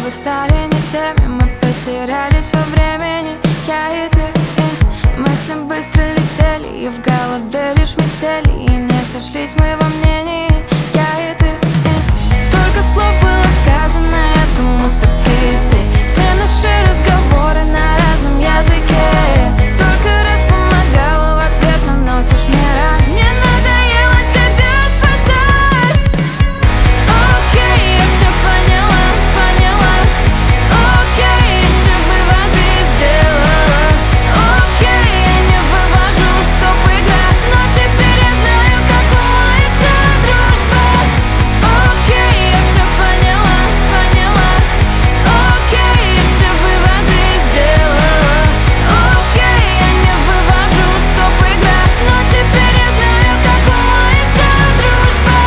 снова стали не теми. Мы потерялись во времени, я и ты, мысли быстро летели, и в голове лишь метели, и не сошлись мы во мнении, я и ты, столько слов было сказано, это мусор теперь. Все наши разговоры на разном языке. Столько раз помогала, в ответ наносишь мне раны. Мне надоело тебя спасать. Окей, я все поняла, поняла. Окей, я все выводы сделала. Окей, я не вывожу, стоп, игра, но теперь я знаю, как ломается дружба. Окей, я все поняла, поняла. Окей, я все выводы сделала. Окей, я не вывожу, стоп, игра, но теперь я знаю, как ломается дружба.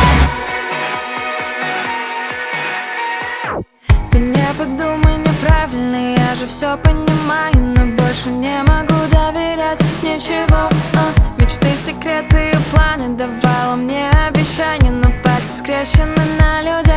Ты не подумай неправильно, я же все понимаю, но больше не могу доверять ничего. Мечты, секреты и планы давала мне обещания, но пальцы скрещены на людях.